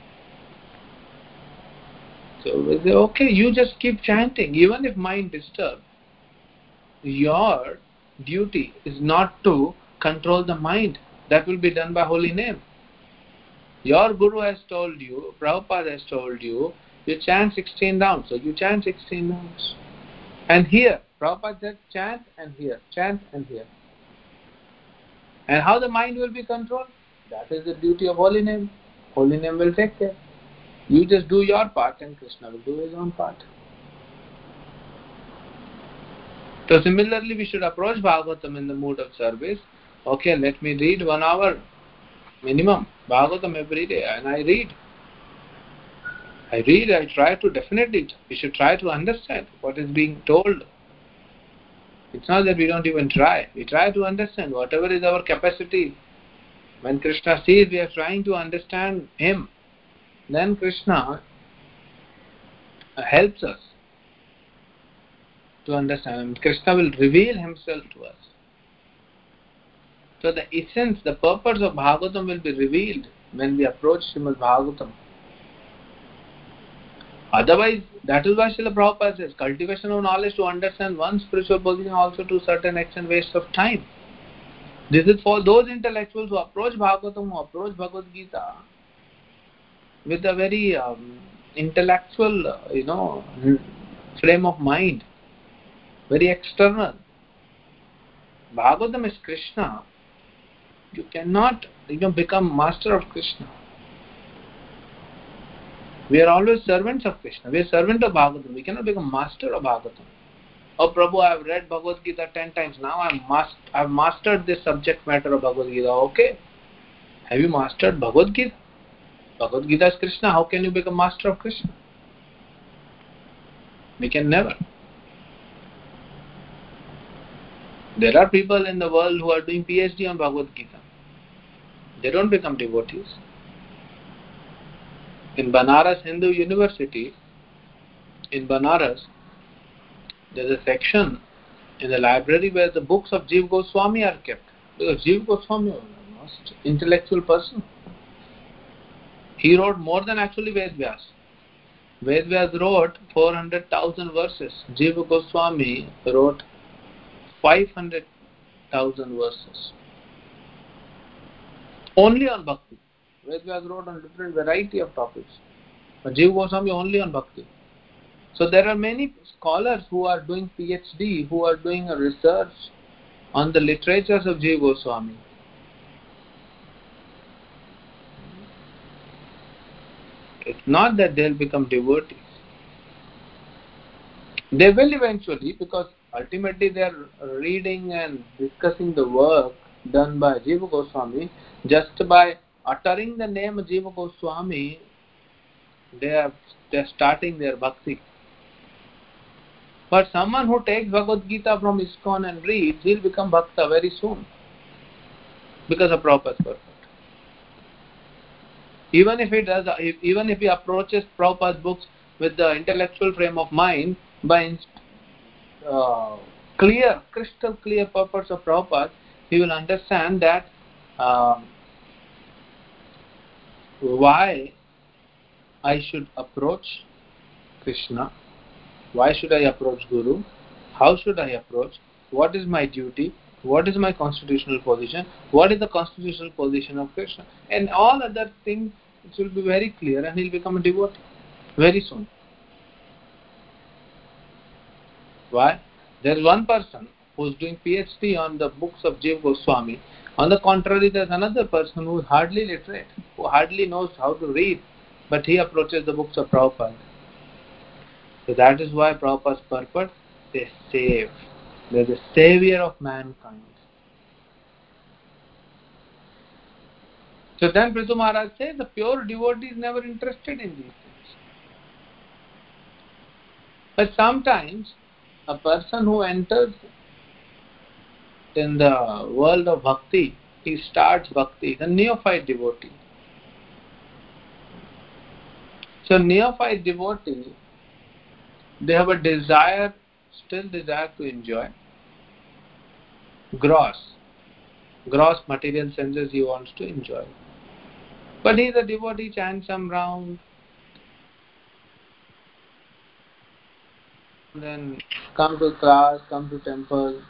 So we say, okay, you just keep chanting. Even if mind disturbs, your duty is not to control the mind. That will be done by holy name. Your Guru has told you, Prabhupada has told you, you chant sixteen rounds. So you chant sixteen rounds. And here, Prabhupada said, chant and hear, chant and hear. And how the mind will be controlled? That is the duty of holy name. Holy name will take care. You just do your part and Krishna will do his own part. So similarly, we should approach Bhagavatam in the mood of service. Okay, let me read one hour minimum Bhagavatam every day, and I read. I read, I try to definitely, we should try to understand what is being told. It's not that we don't even try. We try to understand whatever is our capacity. When Krishna sees we are trying to understand him, then Krishna helps us to understand him. Krishna will reveal himself to us. So the essence, the purpose of Bhagavatam will be revealed when we approach Srimad Bhagavatam. Otherwise, that is why Srila Prabhupada says, cultivation of knowledge to understand one spiritual position also to a certain extent waste of time. This is for those intellectuals who approach Bhagavatam, who approach Bhagavad Gita with a very um, intellectual, uh, you know, frame of mind, very external. Bhagavatam is Krishna. You cannot, you know, become master of Krishna. We are always servants of Krishna. We are servant of Bhagavatam. We cannot become master of Bhagavatam. Oh Prabhu, I have read Bhagavad Gita ten times. Now I have mastered this subject matter of Bhagavad Gita. Okay. Have you mastered Bhagavad Gita? Bhagavad Gita is Krishna. How can you become master of Krishna? We can never. There are people in the world who are doing PhD on Bhagavad Gita. They don't become devotees. In Banaras Hindu University, in Banaras, there is a section in the library where the books of Jiva Goswami are kept. Because Jiva Goswami was the most intellectual person. He wrote more than actually Ved Vyas. Ved Vyas wrote four hundred thousand verses. Jiva Goswami wrote five hundred thousand verses. Only on Bhakti. Ved Vyas wrote on different variety of topics. But Jiva Goswami only on Bhakti. So there are many scholars who are doing PhD, who are doing a research on the literatures of Jiva Goswami. It's not that they'll become devotees. They will eventually, because ultimately they are reading and discussing the work done by Jiva Goswami. Just by uttering the name Jiva Goswami, they are they are starting their bhakti. But someone who takes Bhagavad Gita from ISKCON and reads, he'll become Bhakta very soon. Because of Prabhupada's purpose. Even if he does, even if he approaches Prabhupada's books with the intellectual frame of mind, by uh, clear, crystal clear purpose of Prabhupada, he will understand that uh, why I should approach Krishna, why should I approach Guru, how should I approach, what is my duty, what is my constitutional position, what is the constitutional position of Krishna, and all other things. It will be very clear, and he'll become a devotee very soon. Why? There is one person who is doing PhD on the books of Jiva Goswami. On the contrary, there is another person who is hardly literate, who hardly knows how to read, but he approaches the books of Prabhupada. So that is why Prabhupada's purpose, they save. They are the savior of mankind. So then Prithu Maharaj says, the pure devotee is never interested in these things. But sometimes, a person who enters in the world of bhakti, he starts bhakti, the neophyte devotee. So neophyte devotee, they have a desire, still desire to enjoy. Gross. Gross material senses he wants to enjoy. But he is a devotee, chants some round, then come to class, come to temple.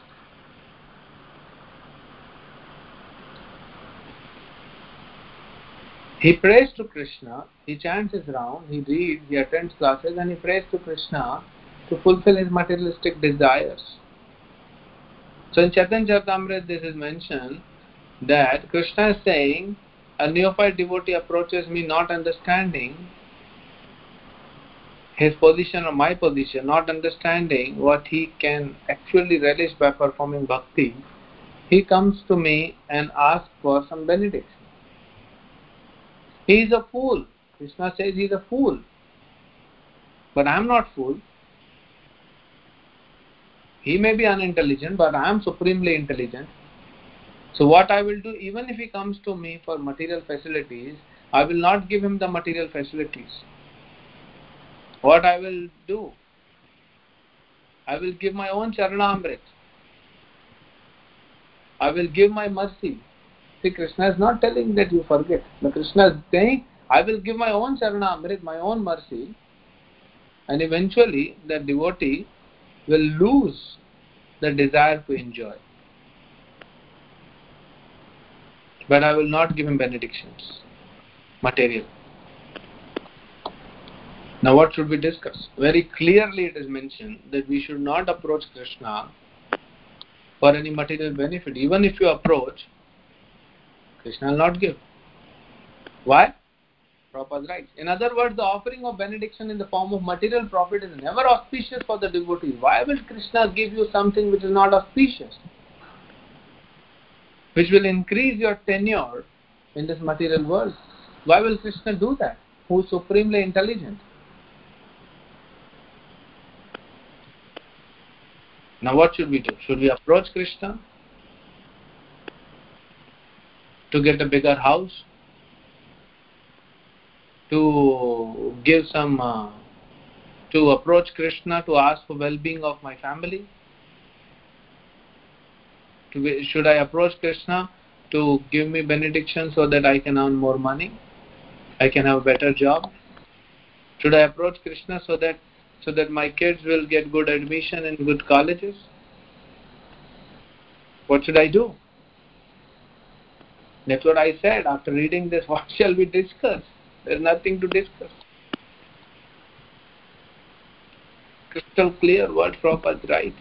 He prays to Krishna, he chants his round, he reads, he attends classes, and he prays to Krishna to fulfill his materialistic desires. So in Chaitanya Charitamrita this is mentioned that Krishna is saying, a neophyte devotee approaches me not understanding his position or my position, not understanding what he can actually relish by performing bhakti. He comes to me and asks for some benediction. He is a fool. Krishna says he is a fool. But I am not fool. He may be unintelligent, but I am supremely intelligent. So what I will do, even if he comes to me for material facilities, I will not give him the material facilities. What I will do, I will give my own Charanamrit. I will give my mercy. See, Krishna is not telling that you forget. But Krishna is saying, I will give my own Charanamrit, my own mercy, and eventually the devotee will lose the desire to enjoy. But I will not give him benedictions, material. Now what should we discuss? Very clearly it is mentioned that we should not approach Krishna for any material benefit. Even if you approach, Krishna will not give. Why? Prabhupada writes. In other words, the offering of benediction in the form of material profit is never auspicious for the devotee. Why will Krishna give you something which is not auspicious? Which will increase your tenure in this material world. Why will Krishna do that? Who is supremely intelligent? Now what should we do? Should we approach Krishna to get a bigger house? To give some, uh, to approach Krishna to ask for well-being of my family? To be, should I approach Krishna to give me benediction so that I can earn more money? I can have a better job? Should I approach Krishna so that so that my kids will get good admission in good colleges? What should I do? That's what I said. After reading this, what shall we discuss? There's nothing to discuss. Crystal clear what Prabhupada writes.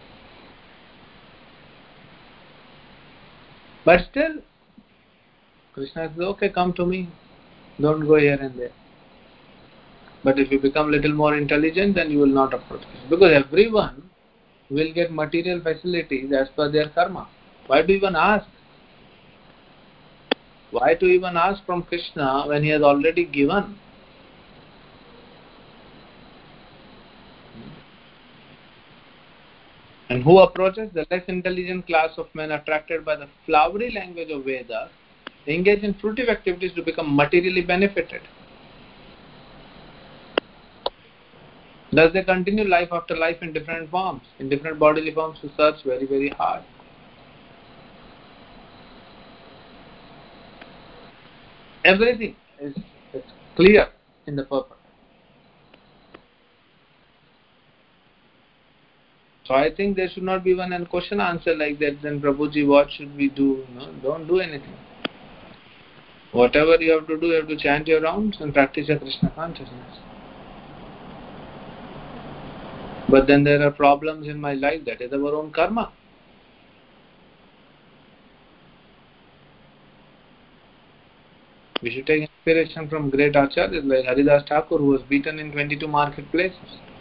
But still, Krishna says, okay, come to me. Don't go here and there. But if you become little more intelligent, then you will not approach Krishna. Because everyone will get material facilities as per their karma. Why do you even ask? Why to even ask from Krishna when he has already given? And who approaches? The less intelligent class of men attracted by the flowery language of Vedas engage in fruitive activities to become materially benefited. Thus they continue life after life in different forms, in different bodily forms to search very, very hard. Everything is, is clear in the purpose. So I think there should not be one and question answer like that. Then Prabhuji, what should we do? No, don't do anything. Whatever you have to do, you have to chant your rounds and practice your Krishna consciousness. But then there are problems in my life. That is our own karma. We should take inspiration from great acharyas like Haridas Thakur, who was beaten in twenty-two marketplaces.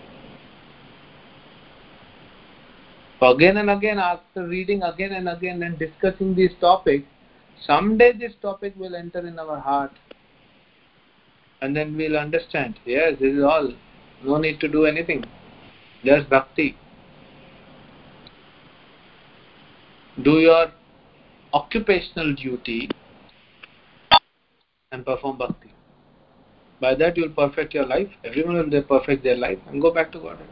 So again and again, after reading again and again and discussing these topics, someday this topic will enter in our heart. And then we'll understand, yes, this is all. No need to do anything. Just bhakti. Do your occupational duty and perform bhakti. By that you will perfect your life. Everyone will perfect their life and go back to Godhead.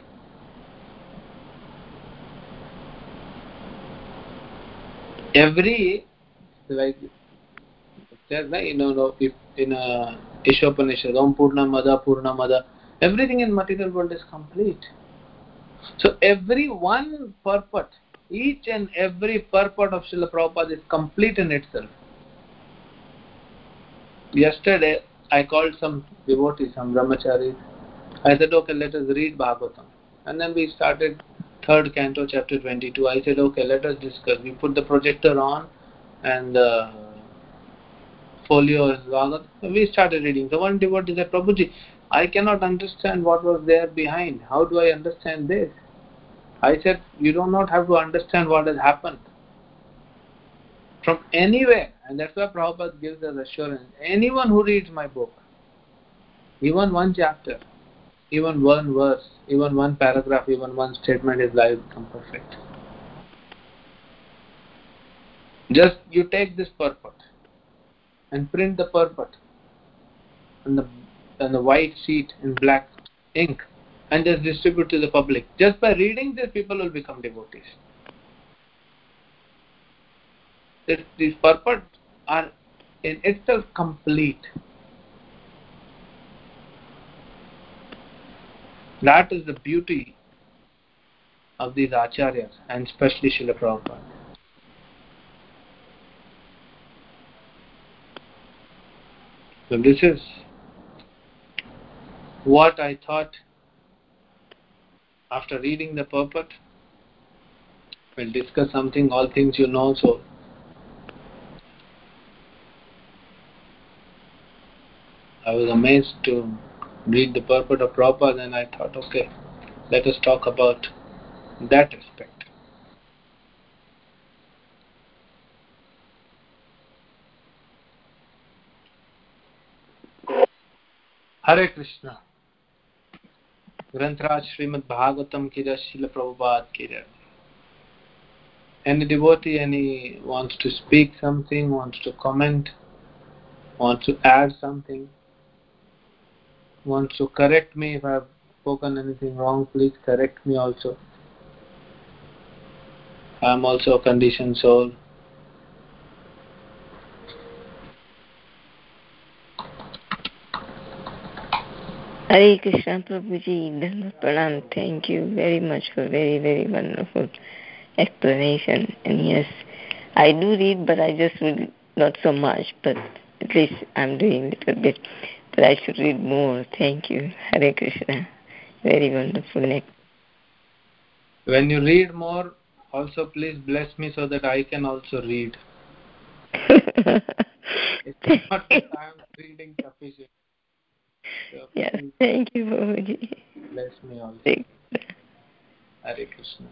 Every, like, there's like, you know, if in a Ishopanishad, Om Purnamada Purnamada, everything in material world is complete. So every one purport, each and every purport of Srila Prabhupada is complete in itself. Yesterday, I called some devotees, some brahmacharis. I said, okay, let us read Bhagavatam. And then we started third canto, chapter twenty-two. I said, okay, let us discuss. We put the projector on and uh, folio and Bhagavatam. We started reading. So one devotee said, Prabhuji, I cannot understand what was there behind. How do I understand this? I said, you do not have to understand what has happened. From anywhere, and that's why Prabhupada gives us assurance. Anyone who reads my book, even one chapter, even one verse, even one paragraph, even one statement, his life become perfect. Just you take this purport and print the purport on the, on the white sheet in black ink and just distribute to the public. Just by reading this, people will become devotees. This, these purports are in itself complete. That is the beauty of these acharyas, and especially Srila Prabhupada. So this is what I thought after reading the purport. We'll discuss something, all things you know. So I was amazed to read the purport of Prabhupada, and I thought, okay, let us talk about that aspect. Hare Krishna. Grantraj Srimad Bhagavatam ki jai, Srila Prabhupada ki jai. Any devotee, any wants to speak something, wants to comment, wants to add something, wants to correct me if I have spoken anything wrong, please correct me also. I am also a conditioned soul. Hare Krishna Prabhuji, Dhanvat Pranam. Thank you very much for very, very wonderful explanation. And yes, I do read, but I just read not so much, but at least I'm doing a little bit. But I should read more. Thank you. Hare Krishna. Very wonderful. When you read more, also please bless me so that I can also read. It's not that I am reading sufficient. So yes, thank you, Prabhuji. Bless me also. Hare Hare Krishna.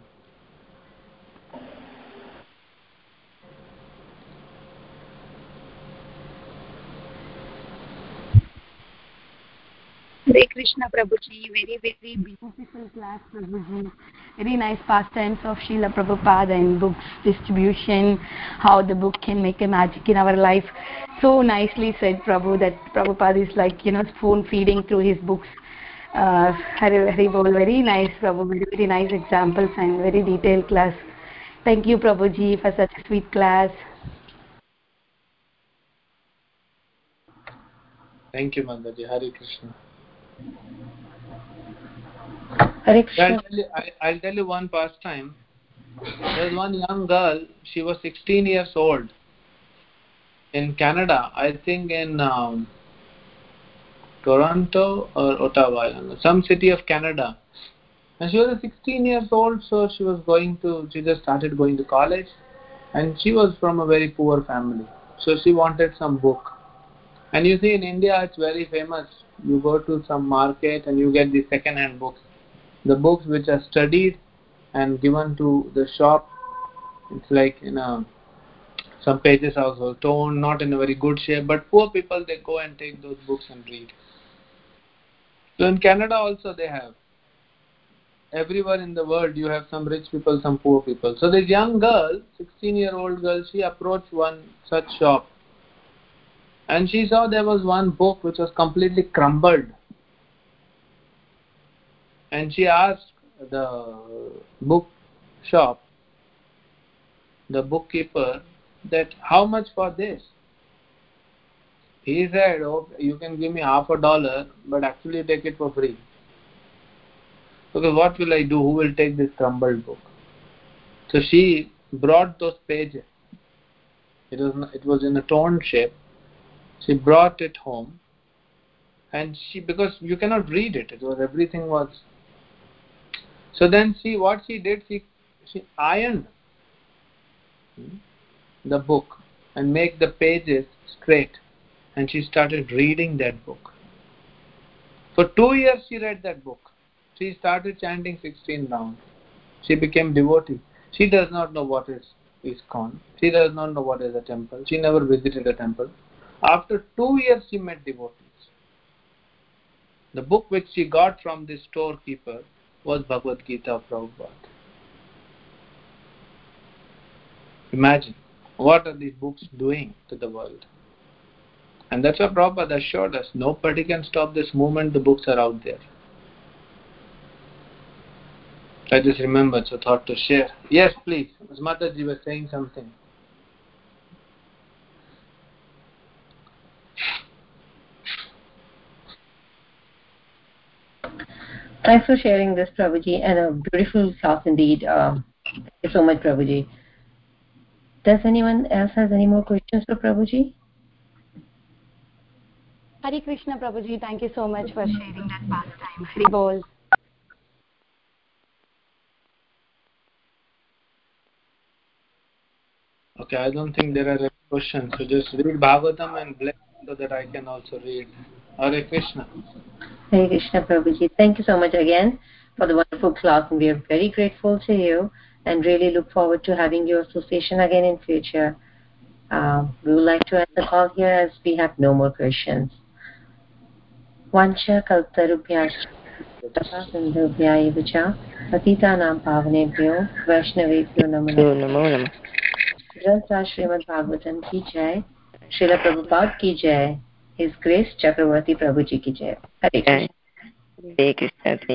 Hare Krishna Prabhuji, very very beautiful class Prabhuji. Very nice pastimes of Srila Prabhupada and books distribution, how the book can make a magic in our life. So nicely said Prabhu that Prabhupada is like, you know, spoon feeding through his books. Uh, Hare Hare Bol, very nice Prabhu, very very nice examples and very detailed class. Thank you Prabhuji for such a sweet class. Thank you Mandaji. Hare Krishna. Hare Krishna. I'll tell, you, I, I'll tell you one pastime. There was one young girl, she was sixteen years old in Canada, I think in um, Toronto or Ottawa, I don't know, some city of Canada. And she was sixteen years old, so she was going to, she just started going to college, and she was from a very poor family. So she wanted some book. And you see in India it's very famous. You go to some market and you get the second-hand books. The books which are studied and given to the shop, it's like, you know, some pages are also torn, not in a very good shape, but poor people, they go and take those books and read. So in Canada also they have. Everywhere in the world you have some rich people, some poor people. So this young girl, sixteen year old girl, she approached one such shop. And she saw there was one book which was completely crumbled. And she asked the book shop, the bookkeeper, that how much for this? He said, oh, you can give me half a dollar, but actually take it for free. Okay, what will I do? Who will take this crumbled book? So she brought those pages. It was, it was in a torn shape. She brought it home. And she, because you cannot read it, it was, everything was. So then she, what she did, she, she ironed the book and make the pages straight. And she started reading that book. For two years she read that book. She started chanting sixteen rounds. She became devotee. She does not know what is ISKCON. She does not know what is a temple. She never visited a temple. After two years she met devotees. The book which she got from the storekeeper was Bhagavad Gita of Prabhupada. Imagine, what are these books doing to the world? And that's what Prabhupada assured us. Nobody can stop this movement, the books are out there. I just remembered, so thought to share. Yes, please. Mataji was saying something. Thanks for sharing this, Prabhuji, and a beautiful class indeed. Um, thank you so much, Prabhuji. Does anyone else has any more questions for Prabhuji? Hare Krishna, Prabhuji. Thank you so much for sharing that pastime. Hari Bol. Okay, I don't think there are any questions. So just read Bhagavatam and bless so that I can also read. Hare Krishna. Hare Krishna, Prabhuji. Thank you so much again for the wonderful class, and we are very grateful to you and really look forward to having your association again in future. Uh, we would like to end the call here as we have no more questions. Vancha kaltarubhyascha sindhubhya eva cha patitanam pavanebhyo vaishnavebhyo namo namo. Grantha Srimad Bhagavatam ki jai, Srila Prabhupada ki jai, His Grace Chakravarti Prabhuji ki jai. Hare Krishna. Hare Krishna.